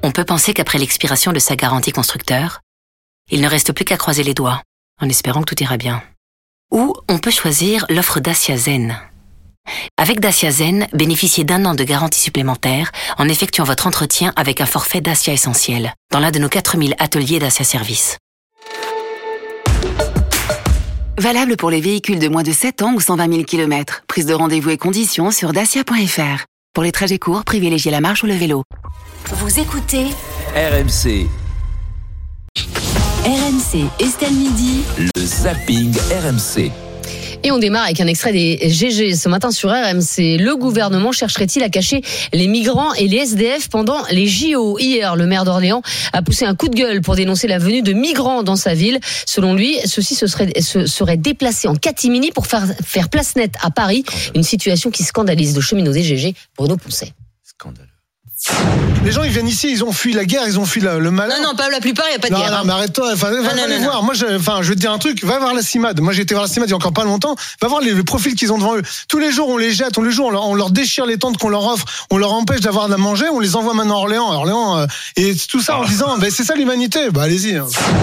On peut penser qu'après l'expiration de sa garantie constructeur, il ne reste plus qu'à croiser les doigts, en espérant que tout ira bien. Ou on peut choisir l'offre Dacia Zen. Avec Dacia Zen, bénéficiez d'1 an de garantie supplémentaire en effectuant votre entretien avec un forfait Dacia Essentiel dans l'un de nos 4000 ateliers Dacia Service. Valable pour les véhicules de moins de 7 ans ou 120 000 km. Prise de rendez-vous et conditions sur dacia.fr. Pour les trajets courts, privilégiez la marche ou le vélo. Vous écoutez RMC. RMC, Estelle Midi. Le zapping RMC. Et on démarre avec un extrait des GG ce matin sur RMC. Le gouvernement chercherait-il à cacher les migrants et les SDF pendant les JO? Hier, le maire d'Orléans a poussé un coup de gueule pour dénoncer la venue de migrants dans sa ville. Selon lui, ceux-ci se seraient déplacés en catimini pour faire place nette à Paris. Une situation qui scandalise le cheminot des GG, Bruno Poncet. Scandaleux. Les gens, ils viennent ici, ils ont fui la guerre, ils ont fui le malheur. Non, pas la plupart, il n'y a pas de guerre. Non, mais arrête-toi, va les voir. Moi, je vais te dire un truc, va voir la CIMAD. Moi, j'ai été voir la CIMAD il y a encore pas longtemps. Va voir les profils qu'ils ont devant eux. Tous les jours, on les jette, on leur déchire les tentes qu'on leur offre, on leur empêche d'avoir de la manger, on les envoie maintenant à Orléans, et tout ça en disant, c'est ça l'humanité. Allez-y.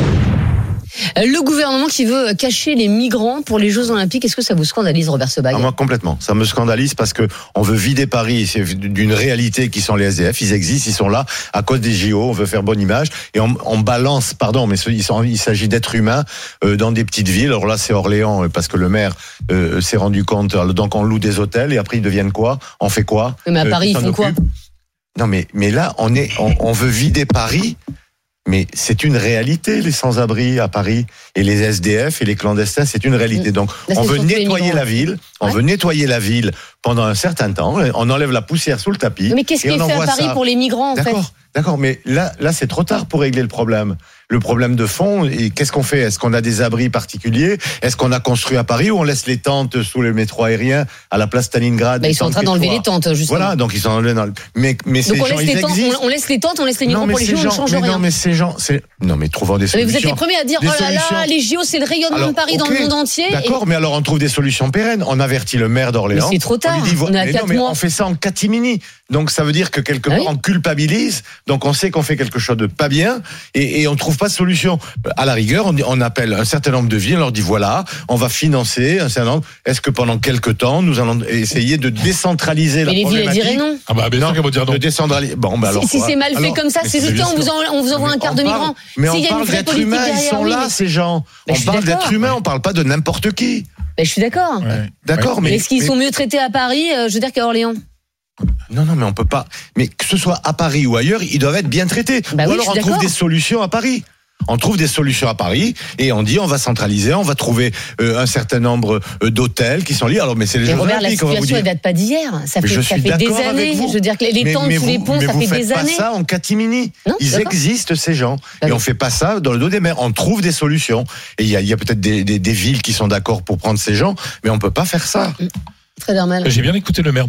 Le gouvernement qui veut cacher les migrants pour les Jeux Olympiques, est-ce que ça vous scandalise, Robert Sebag? Moi, complètement. Ça me scandalise parce que on veut vider Paris d'une réalité qui sont les SDF. Ils existent, ils sont là à cause des JO. On veut faire bonne image et on balance, mais il s'agit d'êtres humains dans des petites villes. Alors là, c'est Orléans parce que le maire s'est rendu compte. Donc on loue des hôtels et après ils deviennent quoi? On fait quoi? Mais à Paris, ils font quoi? Non, mais là, on veut vider Paris. Mais c'est une réalité, les sans-abri à Paris et les SDF et les clandestins, c'est une réalité. Donc, on veut nettoyer la ville. On veut nettoyer la ville pendant un certain temps. On enlève la poussière sous le tapis. Mais qu'est-ce qui est fait à Paris pour les migrants, en fait? D'accord, mais là, c'est trop tard pour régler le problème. Le problème de fond, et qu'est-ce qu'on fait? Est-ce qu'on a des abris particuliers? Est-ce qu'on a construit à Paris ou on laisse les tentes sous le métro aérien à la place Stalingrad? Ils sont en train d'enlever les tentes, justement. Voilà, donc ils sont enlevés mais ces gens, ils existent. On laisse les tentes, on laisse les migrants pour les JO, on ne change rien. Non, mais ces gens, mais trouvons des solutions. Mais vous êtes les premiers à dire, oh là là, les JO, c'est le rayonnement de Paris dans le monde entier. D'accord, mais alors on trouve des solutions pérennes. On avertit le maire d'Orléans. Mais c'est trop tard, on est à 4 mois. On fait ça en catimini. Donc ça veut dire que quelque part on culpabilise. Donc on sait qu'on fait quelque chose de pas bien et on trouve pas de solution. À la rigueur, on appelle un certain nombre de villes, on leur dit voilà, on va financer un certain nombre. Est-ce que pendant quelques temps, nous allons essayer de décentraliser la problématique? Mais les villes diraient non. Ah bah bien sûr qu'elles vont dire non. De décentraliser. Alors si c'est mal fait comme ça, c'est juste qu'on vous envoie un quart de migrants. Mais on parle d'êtres humains, ils sont là, ces gens. On parle d'êtres humains, on parle pas de n'importe qui. Je suis d'accord. D'accord, mais est-ce qu'ils sont mieux traités à Paris, je veux dire, qu'à Orléans? Non, mais on peut pas. Mais que ce soit à Paris ou ailleurs, ils doivent être bien traités. Ou alors on trouve des solutions à Paris. On trouve des solutions à Paris et on dit on va centraliser, on va trouver un certain nombre d'hôtels qui sont liés. Alors mais c'est les Jeux Robert, Olympiques. La situation elle date pas d'hier. Ça fait des années. Je veux dire que les tentes sous les ponts, ça fait des années. Vous faites pas ça en catimini. Ils existent ces gens et on fait pas ça dans le dos des mers. On trouve des solutions et il y a peut-être des villes qui sont d'accord pour prendre ces gens, mais on peut pas faire ça. Très normal. J'ai bien écouté le maire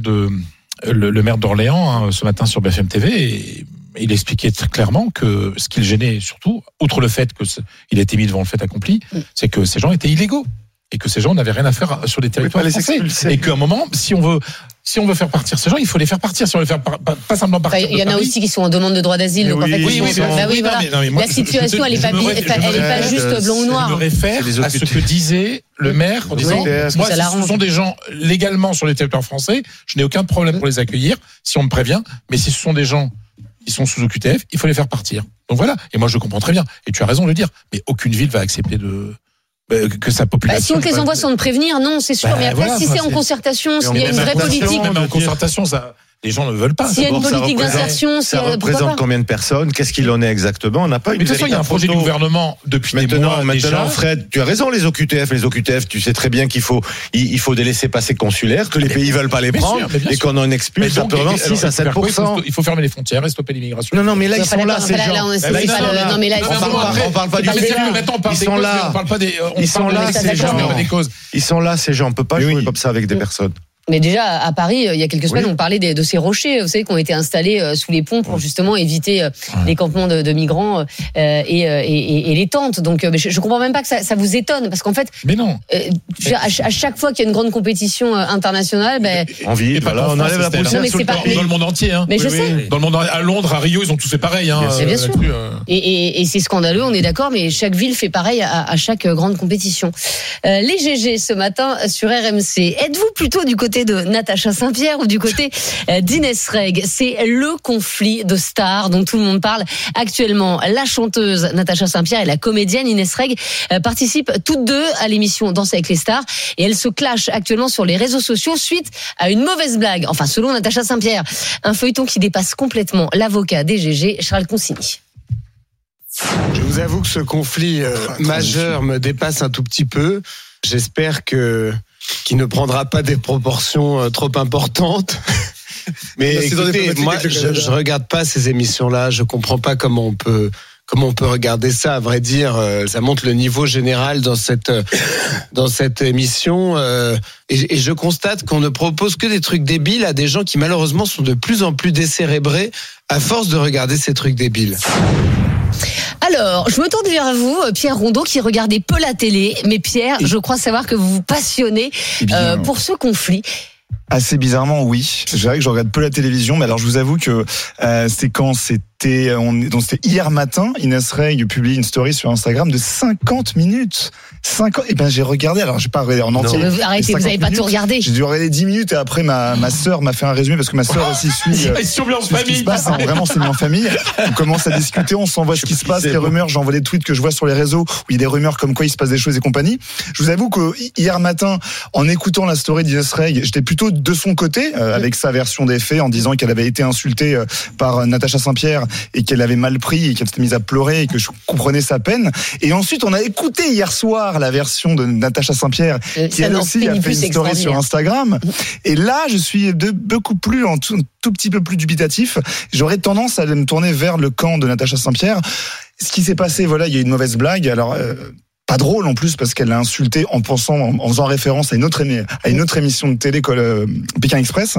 d'Orléans ce matin sur BFM TV et il expliquait très clairement que ce qui le gênait surtout, outre le fait qu'il a été mis devant le fait accompli, c'est que ces gens étaient illégaux et que ces gens n'avaient rien à faire sur les territoires français. Et qu'à un moment, si on veut faire partir ces gens, il faut les faire partir. Si on veut les faire pas simplement partir. Il y en a aussi qui sont en demande de droit d'asile. Donc en fait, la situation, elle est pas juste blanc ou noir. Je me réfère à ce que disait le maire en disant, moi, si ce sont des gens légalement sur les territoires français, je n'ai aucun problème pour les accueillir si on me prévient. Mais si ce sont des gens qui sont sous OQTF, il faut les faire partir. Donc voilà. Et moi, je comprends très bien. Et tu as raison de le dire. Mais aucune ville va accepter que sa population. Si on te les envoie sans te prévenir, non, c'est sûr. Mais après, si c'est en concertation, s'il y a une vraie politique. Même en concertation, ça. Les gens ne veulent pas. S'il y a une politique d'insertion, ça représente combien de personnes? Qu'est-ce qu'il en est exactement? On n'a pas une. Mais de toute façon, il y a un projet du gouvernement depuis des mois déjà. Fred, tu as raison, les OQTF, tu sais très bien qu'il faut des laissez-passer consulaires, que les pays veulent pas les prendre, et qu'on en expulse à peu près 6 à 7%. Il faut fermer les frontières et stopper l'immigration. Non, mais là, ils sont là, ces gens. Non, mais là, on parle pas du futur. Ils sont là. Ils sont là, ces gens. Ils sont là, ces gens. On peut pas jouer comme ça avec des personnes. Mais déjà, à Paris, il y a quelques semaines, on parlait de ces rochers, vous savez, qui ont été installés sous les ponts pour justement éviter les campements de migrants et les tentes. Donc, je comprends même pas que ça vous étonne, parce qu'en fait, mais non. À chaque fois qu'il y a une grande compétition internationale, on enlève la poussière sur le tapis. Dans le monde entier, hein. Mais je sais. Dans le monde, à Londres, à Rio, ils ont tous fait pareil, hein. Bien sûr. Et c'est scandaleux, on est d'accord, mais chaque ville fait pareil à chaque grande compétition. Les GG ce matin sur RMC. Êtes-vous plutôt du côté de Natacha Saint-Pierre ou du côté d'Inès Reg? C'est le conflit de stars dont tout le monde parle actuellement. La chanteuse Natacha Saint-Pierre et la comédienne Inès Reg participent toutes deux à l'émission Danse avec les stars et elles se clashent actuellement sur les réseaux sociaux suite à une mauvaise blague. Enfin, selon Natacha Saint-Pierre, un feuilleton qui dépasse complètement l'avocat des GG, Charles Consigny. Je vous avoue que ce conflit majeur me dépasse un tout petit peu. J'espère qu'il ne prendra pas des proportions trop importantes. Mais écoutez, moi, je regarde pas ces émissions-là. Je comprends pas comment on peut regarder ça. À vrai dire, ça montre le niveau général dans cette émission. Et je constate qu'on ne propose que des trucs débiles à des gens qui malheureusement sont de plus en plus décérébrés à force de regarder ces trucs débiles. Alors, je me tourne vers vous, Pierre Rondeau, qui regardait peu la télé. Mais Pierre, je crois savoir que vous vous passionnez pour ce conflit. Assez bizarrement, oui. Je dirais que je regarde peu la télévision, mais alors je vous avoue que c'était hier matin, Inès Reg publie une story sur Instagram de 50 minutes. 50, et ben j'ai regardé, alors j'ai pas regardé en entier. Arrêtez, vous n'avez pas tout regardé. J'ai dû regarder 10 minutes et après ma sœur m'a fait un résumé parce que ma sœur aussi suit ce qui se passe. Hein, vraiment, c'est mis en famille. On commence à discuter, on s'envoie ce qui se passe, les rumeurs. J'envoie des tweets que je vois sur les réseaux où il y a des rumeurs comme quoi il se passe des choses et compagnie. Je vous avoue que hier matin, en écoutant la story d'Inès Reg, j'étais plutôt de son côté avec sa version des faits en disant qu'elle avait été insultée par Natacha Saint-Pierre et qu'elle avait mal pris et qu'elle s'était mise à pleurer et que je comprenais sa peine. Et ensuite, on a écouté hier soir la version de Natacha Saint-Pierre qui elle aussi a fait une story sur Instagram. Et là, je suis beaucoup plus tout petit peu plus dubitatif. J'aurais tendance à me tourner vers le camp de Natacha Saint-Pierre. Ce qui s'est passé, voilà, il y a eu une mauvaise blague. Alors pas drôle en plus parce qu'elle l'a insulté en faisant référence à une autre émission de télé Pékin Express.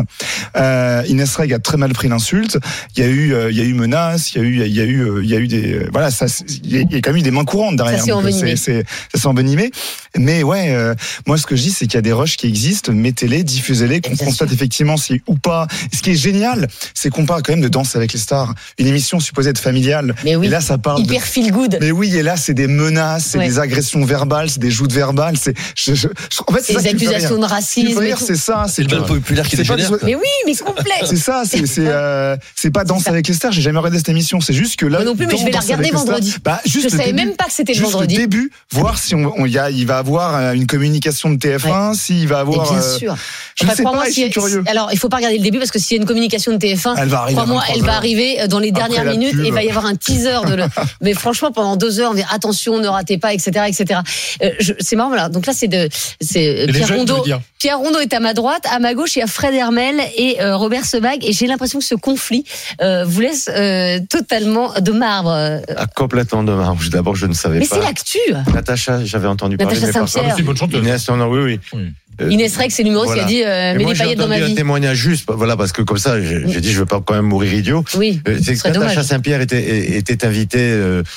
Inès Reg a très mal pris l'insulte. Il y a eu menaces, il y a eu des voilà, ça il y a quand même eu des mains courantes derrière. Ça s'est envenimé. Mais ouais, moi ce que je dis c'est qu'il y a des rushs qui existent, mettez-les, diffusez-les, qu'on constate effectivement si ou pas. Et ce qui est génial, c'est qu'on parle quand même de Danse avec les stars, une émission supposée être familiale. Mais oui, et là ça parle hyper feel good. Mais oui, et là c'est des menaces, c'est des agressions verbales, c'est des joutes verbales, en fait, c'est des accusations de racisme. C'est ça, c'est le débat populaire qui dégénère. Mais oui, mais complet. C'est ça, c'est pas Danse avec les stars. J'ai jamais regardé cette émission. C'est juste que là. Moi non plus, mais je vais la regarder vendredi. Je savais même pas que c'était le vendredi. Juste le début, voir si il va avoir une communication de TF1, s'il va avoir. Bien sûr. Je ne sais pas, je suis curieux. Alors, il faut pas regarder le début parce que s'il y a une communication de TF1, crois-moi, elle va arriver dans les dernières minutes et il va y avoir un teaser mais franchement, pendant 2 heures, on dit attention, ne ratez pas, etc. C'est marrant, voilà. Donc là, c'est Pierre Rondeau. Pierre Rondeau est à ma droite, à ma gauche, il y a Fred Hermel et Robert Sebag. Et j'ai l'impression que ce conflit vous laisse totalement de marbre. Complètement de marbre. D'abord, je ne savais pas. Mais c'est l'actu. Natacha, j'avais entendu parler. Natacha Saint-Pierre. C'est une bonne chanteuse. Inès, oui. Inès Reg, c'est l'humoriste qui a dit mets des paillettes dans ma vie. Moi, j'ai entendu un témoignage juste, voilà, parce que comme ça, j'ai dit, je veux pas quand même mourir idiot. Oui. C'est que Natacha Saint-Pierre était invitée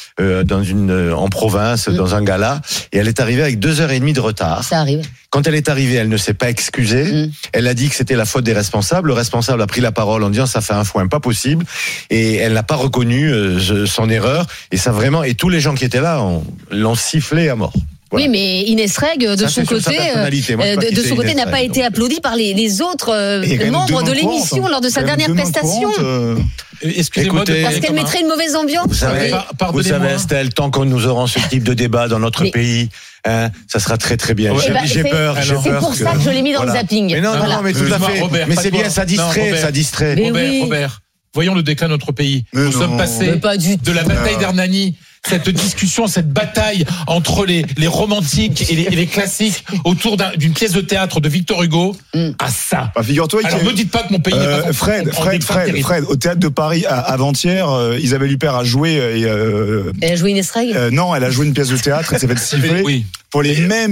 en province, dans un gala, et elle est arrivée avec 2h30 de retard. Ça arrive. Quand elle est arrivée, elle ne s'est pas excusée. Elle a dit que c'était la faute des responsables. Le responsable a pris la parole en disant ça fait un foin pas possible, et elle n'a pas reconnu son erreur. Et ça vraiment, et tous les gens qui étaient là l'ont sifflé à mort. Voilà. Oui, mais Inès Reg, de son côté, n'a pas été applaudie par les autres membres de l'émission lors de sa dernière prestation. Excusez-moi, parce qu'elle mettrait une mauvaise ambiance. Vous savez, Estelle, tant que nous aurons ce type de débat dans notre pays, ça sera très très bien. J'ai peur. C'est pour ça que je l'ai mis dans le zapping. Mais non, mais tout à fait. Robert, mais c'est bien, ça distrait. Robert, voyons le déclin de notre pays. Nous sommes passés de la bataille d'Hernani, cette discussion, cette bataille entre les romantiques et les classiques autour d'une pièce de théâtre de Victor Hugo à ça. Figure-toi alors me dites pas que mon pays n'est pas Fred, au théâtre de Paris avant-hier, Isabelle Huppert a joué. Elle a joué Inès Reg non, elle a joué une pièce de théâtre, elle s'est fait siffler pour les mêmes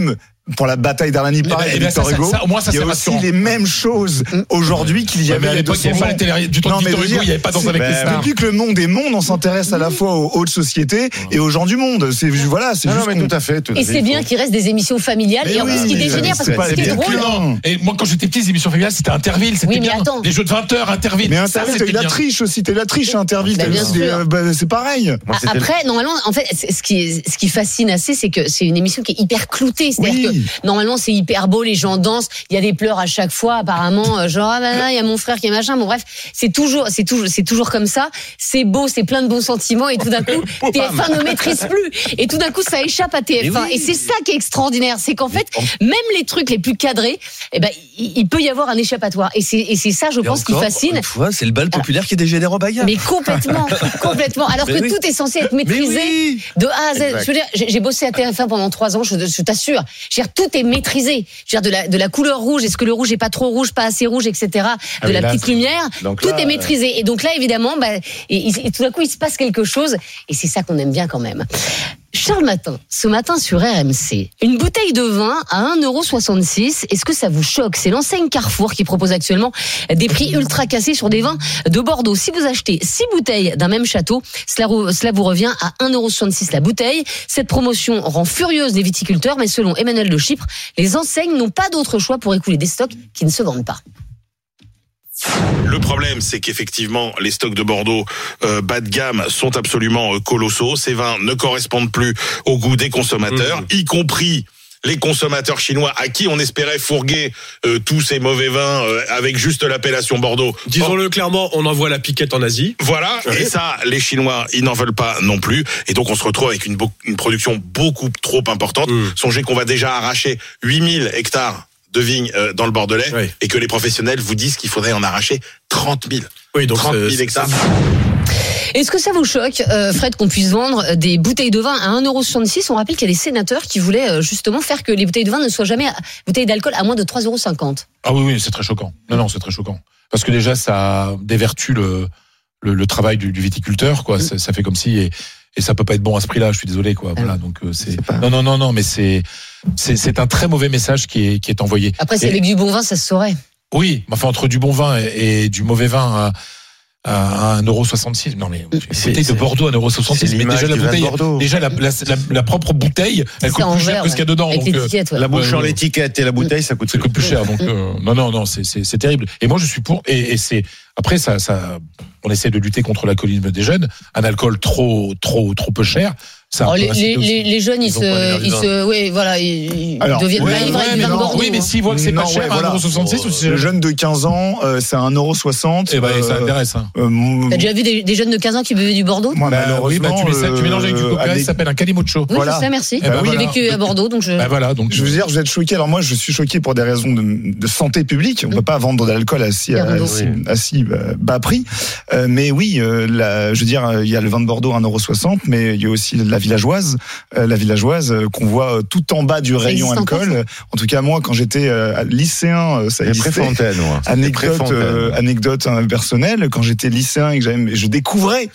pour la bataille d'Arlani Paris et Victor Hugo. Au moins, ça, il y a aussi les mêmes choses aujourd'hui qu'il y avait à l'époque. Il n'y avait pas du temps de Victor Hugo, il n'y avait pas dans avec les stars. Depuis que le monde est monde, on s'intéresse à la fois aux hautes sociétés et aux gens du monde. C'est voilà, c'est juste. Tout à fait. Et c'est bien qu'il reste des émissions familiales. Et ce qui dégénère, parce que ce qui est drôle. Et moi, quand j'étais petit, les émissions familiales, c'était Interville. C'était bien. Les jeux de 20h, Interville. Mais Interville, t'as eu la triche aussi. T'as eu la triche à Interville. C'est pareil. Après, normalement, en fait, ce qui fascine assez, c'est que c'est une émission qui est hyper cloutée. C'est-à-dire que normalement, c'est hyper beau, les gens dansent, il y a des pleurs à chaque fois, apparemment, genre il y a mon frère qui est machin. Bon bref, c'est toujours comme ça. C'est beau, c'est plein de bons sentiments, et tout d'un coup, TF1 ne maîtrise plus. Et tout d'un coup, ça échappe à TF1. Et c'est ça qui est extraordinaire, c'est qu'en fait, même les trucs les plus cadrés, il peut y avoir un échappatoire. Et c'est ça, je pense, qui fascine. C'est le bal populaire qui dégénère en bagarre. Mais complètement. Alors que tout est censé être maîtrisé de A à Z. Je veux dire, j'ai bossé à TF1 pendant 3 ans, je t'assure. Je veux dire, tout est maîtrisé. Je veux dire, de la couleur rouge, est-ce que le rouge est pas trop rouge, pas assez rouge, etc. De la petite lumière, tout est maîtrisé. Et donc là, évidemment, et tout d'un coup, il se passe quelque chose. Et c'est ça qu'on aime bien quand même. Charles Matin, ce matin sur RMC, une bouteille de vin à 1,66 €, est-ce que ça vous choque? C'est l'enseigne Carrefour qui propose actuellement des prix ultra cassés sur des vins de Bordeaux. Si vous achetez 6 bouteilles d'un même château, cela vous revient à 1,66 € la bouteille. Cette promotion rend furieuse les viticulteurs, mais selon Emmanuel de Chypre, les enseignes n'ont pas d'autre choix pour écouler des stocks qui ne se vendent pas. Le problème, c'est qu'effectivement, les stocks de Bordeaux bas de gamme sont absolument colossaux. Ces vins ne correspondent plus au goût des consommateurs, y compris les consommateurs chinois à qui on espérait fourguer tous ces mauvais vins avec juste l'appellation Bordeaux. Disons-le clairement, on envoie la piquette en Asie. Voilà, et ça, les Chinois, ils n'en veulent pas non plus. Et donc, on se retrouve avec une production beaucoup trop importante. Songez qu'on va déjà arracher 8000 hectares de vignes dans le Bordelais, et que les professionnels vous disent qu'il faudrait en arracher 30 000. Oui, donc 30 000 hectares. Est-ce que ça vous choque, Fred, qu'on puisse vendre des bouteilles de vin à 1,66 €? On rappelle qu'il y a des sénateurs qui voulaient justement faire que les bouteilles de vin ne soient jamais bouteilles d'alcool à moins de 3,50 €. Ah oui, c'est très choquant. Non, c'est très choquant. Parce que déjà, ça dévertue le travail du viticulteur, quoi. Ça fait comme si, et ça peut pas être bon à ce prix-là, je suis désolé, quoi. Voilà, donc c'est non, mais c'est un très mauvais message qui est envoyé. Après, c'est avec du bon vin, ça se saurait. Oui, enfin, entre du bon vin et du mauvais vin à 1,66 €. Non, mais c'est bouteille de Bordeaux à 1,66 €. Mais déjà, la bouteille, la propre bouteille, elle coûte plus cher que ce qu'il y a dedans. Donc, la bouche sur l'étiquette et la bouteille, ça coûte plus cher. Donc, non, c'est terrible. Et moi, je suis pour, et c'est, après, ça, on essaie de lutter contre l'alcoolisme des jeunes. Un alcool trop peu cher. Les jeunes, ils deviennent pas ivres avec du vin de Bordeaux. Oui, mais s'ils voient que c'est pas cher, 1,66 €. Le jeune de 15 ans, c'est 1,60 €. Et ça intéresse. T'as déjà vu des jeunes de 15 ans qui buvaient du Bordeaux? Moi, malheureusement, tu mélanges avec du coca, ça s'appelle un calimocho. Oui, je sais, merci. J'ai vécu à Bordeaux, donc je veux dire, je vais être choqué. Alors moi, je suis choqué pour des raisons de santé publique. On peut pas vendre de l'alcool à si bas prix. Mais oui, je veux dire, il y a le vin de Bordeaux à 1,60 €, mais il y a aussi la villageoise qu'on voit tout en bas du rayon alcool. En tout cas, moi, quand j'étais lycéen, ça existait. Anecdote personnelle, quand j'étais lycéen et que je découvrais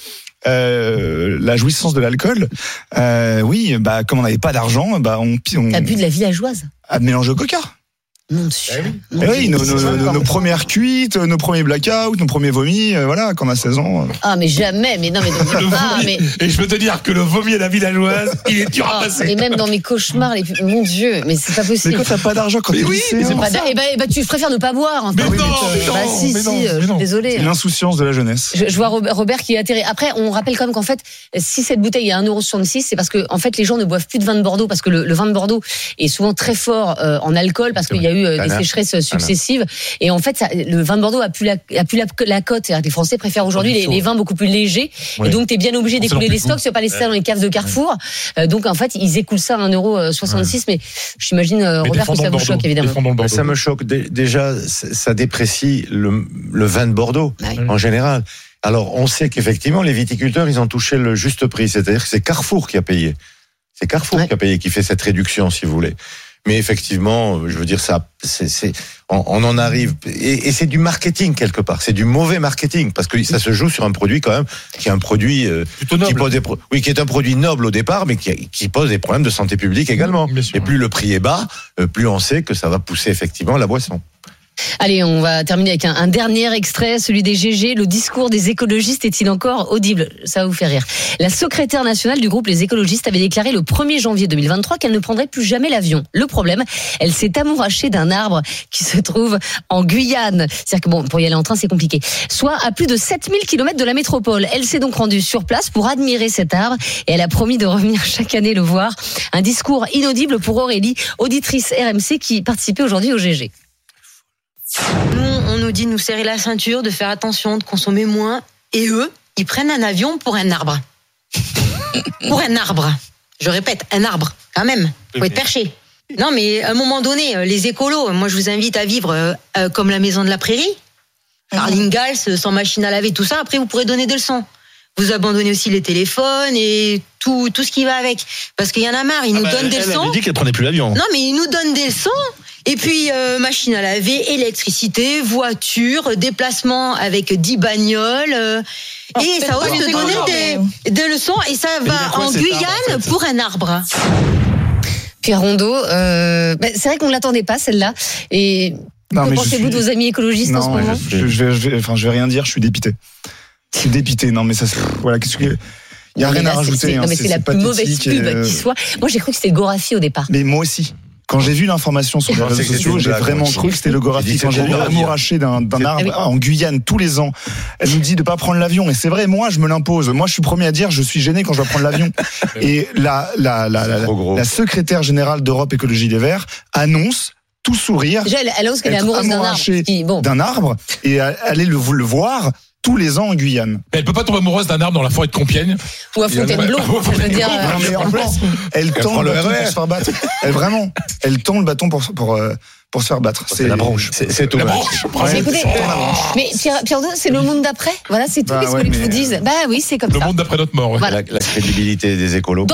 la jouissance de l'alcool, comme on n'avait pas d'argent, T'as bu de la villageoise? À mélange de coca. Mon Dieu. Oui, nos premières cuites, nos premiers blackouts, nos premiers vomis, voilà, quand on a 16 ans. Ah, mais jamais, mais non, mais Et je peux te dire que le vomi à la villageoise, il est dur à passer. Et même dans mes cauchemars, mon Dieu, mais c'est pas possible. Mais quand t'as pas d'argent, quand t'es lycéen. Tu préfères ne pas boire. Hein, mais non, je suis désolé. C'est l'insouciance de la jeunesse. Je vois Robert qui est atterré. Après, on rappelle quand même qu'en fait, si cette bouteille est à 1,66 €, c'est parce que, en fait, les gens ne boivent plus de vin de Bordeaux, parce que le vin de Bordeaux est souvent très fort en alcool, parce qu'il y a eu des sécheresses successives. Et en fait, le vin de Bordeaux a plus la cote. C'est-à-dire que les Français préfèrent aujourd'hui les vins beaucoup plus légers. Et donc, t'es bien obligé d'écouler les stocks. Tu vas pas laisser ça dans les caves de Carrefour. Donc, en fait, ils écoulent ça à 1,66 €. Mais j'imagine, Robert, que ça vous choque, évidemment. Ça me choque. Déjà, ça déprécie le vin de Bordeaux, en général. Alors, on sait qu'effectivement, les viticulteurs, ils ont touché le juste prix. C'est-à-dire que c'est Carrefour qui a payé. C'est Carrefour qui a payé, qui fait cette réduction, si vous voulez. Mais effectivement, je veux dire, on en arrive, et c'est du marketing quelque part. C'est du mauvais marketing parce que ça se joue sur un produit quand même qui est un produit qui est un produit noble au départ, mais qui pose des problèmes de santé publique également. Et plus le prix est bas, plus on sait que ça va pousser effectivement la boisson. Allez, on va terminer avec un dernier extrait, celui des GG. Le discours des écologistes est-il encore audible ? Ça va vous faire rire. La secrétaire nationale du groupe Les Écologistes avait déclaré le 1er janvier 2023 qu'elle ne prendrait plus jamais l'avion. Le problème, elle s'est amourachée d'un arbre qui se trouve en Guyane. C'est-à-dire que pour y aller en train, c'est compliqué. Soit à plus de 7000 km de la métropole. Elle s'est donc rendue sur place pour admirer cet arbre et elle a promis de revenir chaque année le voir. Un discours inaudible pour Aurélie, auditrice RMC qui participait aujourd'hui au GG. Nous, on nous dit de nous serrer la ceinture, de faire attention, de consommer moins. Et eux, ils prennent un avion pour un arbre. Pour un arbre. Je répète, un arbre, quand même. Faut être perché. Non, mais à un moment donné, les écolos, moi je vous invite à vivre comme la maison de la prairie. Par Ingalls, sans machine à laver, tout ça. Après, vous pourrez donner des leçons. Vous abandonnez aussi les téléphones et tout ce qui va avec. Parce qu'il y en a marre, ils nous donnent des leçons. Elle a dit qu'elle prenait plus l'avion. Non, mais ils nous donnent des leçons. Et puis, machine à laver, électricité, voiture, déplacement avec 10 bagnoles. Et ça ose te donner des leçons. Et ça va en Guyane pour un arbre. Pierre Rondeau, c'est vrai qu'on ne l'attendait pas, celle-là. Et que pensez-vous de vos amis écologistes en ce moment ? Je vais rien dire, je suis dépité. Je suis dépité. Non, mais ça, voilà, qu'est-ce que... Il n'y a rien à rajouter. Non, mais c'est la plus mauvaise pub qui soit. Moi, j'ai cru que c'était Gorafi au départ. Mais moi aussi. Quand j'ai vu l'information sur les réseaux sociaux, j'ai vraiment cru que c'était le Gorafi. Quand j'ai vu amouraché d'un arbre en Guyane tous les ans, elle nous dit de pas prendre l'avion. Et c'est vrai, moi, je me l'impose. Moi, je suis premier à dire, je suis gêné quand je dois prendre l'avion. Et la secrétaire générale d'Europe Écologie Les Verts annonce tout sourire. Déjà, elle annonce qu'elle est amoureuse d'un arbre et aller le voir tous les ans en Guyane. Mais elle peut pas tomber amoureuse d'un arbre dans la forêt de Compiègne. Ou à Fontainebleau. Je veux dire. Mais en plus, elle tend le bâton pour se faire battre. Elle tend le bâton pour se faire battre. C'est la branche. C'est tout. Écoutez, mais Pierre Rondeau, c'est le monde d'après. Voilà, c'est tout. Qu'est-ce que je vous dise ? Bah oui, c'est comme ça. Le monde d'après notre mort. La crédibilité des écolos.